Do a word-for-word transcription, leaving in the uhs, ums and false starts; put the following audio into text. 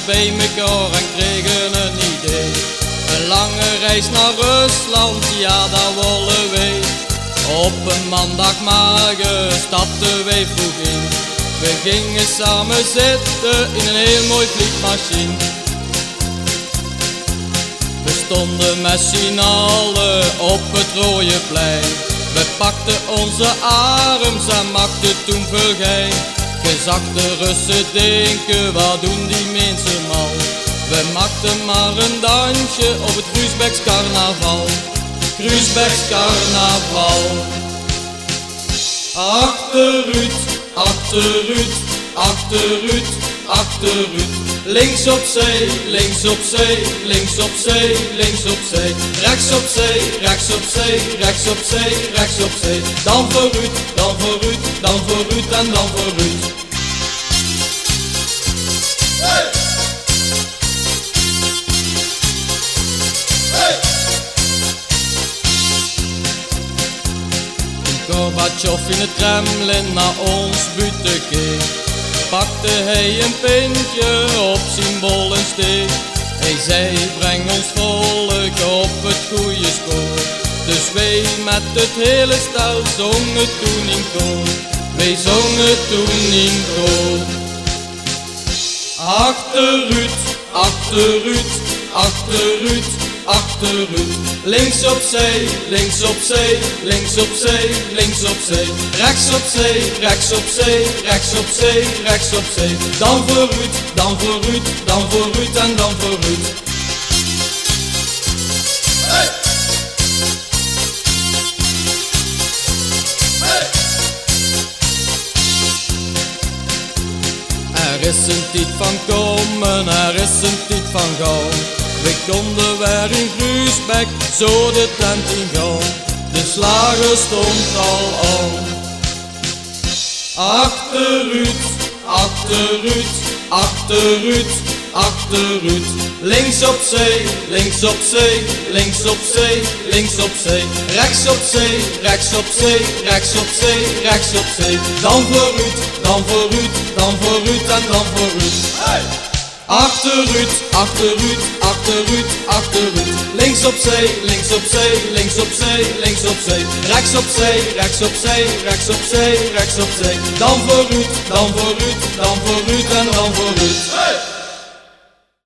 bij mekaar en kregen een idee. Een lange reis naar Rusland, ja daar willen wij. Op een maandagmorgen stapten wij vroeg in. We gingen samen zitten in een heel mooi vliegmachine. We stonden met z'n allen op het rode plein. We pakten onze arms en maakten toen vergein. Je zag de Russen denken, wat doen die mensen mal? We maakten maar een dansje op het Gruusbecks carnaval. Gruusbecks carnaval. Achteruit, achteruit, achteruit, achteruit. Links op zee, links op zee, links op zee, links op zee. Rechts op zee, rechts op zee, rechts op zee, rechts op zee. Dan vooruit, dan vooruit, dan vooruit en dan vooruit. Hey! Hey! Toen Gorbachev in het Kremlin naar ons buiten keek, pakte hij een pintje op zijn bollensteek. Hij zei, breng ons volk op het goede spoor. Dus wij met het hele stel zongen toen in koor. Wij zongen toen in koor. Achteruit, achteruit, achteruit, achteruit. Links op zee, links op zee, links op zee, links op zee. Rechts op zee, rechts op zee, rechts op zee, rechts op zee. Dan vooruit, dan vooruit, dan vooruit en dan vooruit. Hey! Hey! Er is een tijd van komen, er is een tijd van gaan. We konden weer in Gruusbeck zo de tent in gaan. De slager stond al aan. Achteruit, achteruit, achteruit, achteruit. Links op zee, links op zee, links op zee, links op zee. Rechts op zee, rechts op zee, rechts op zee, rechts op zee. Dan vooruit, dan vooruit, dan vooruit en dan vooruit. Hey! Achteruit, achteruit, achteruit, achteruit. Links op zee, links op zee, links op zee, links op zee. Rechts op zee, rechts op zee, rechts op zee, rechts op zee. Dan vooruit, dan vooruit, dan vooruit en dan vooruit. Hey!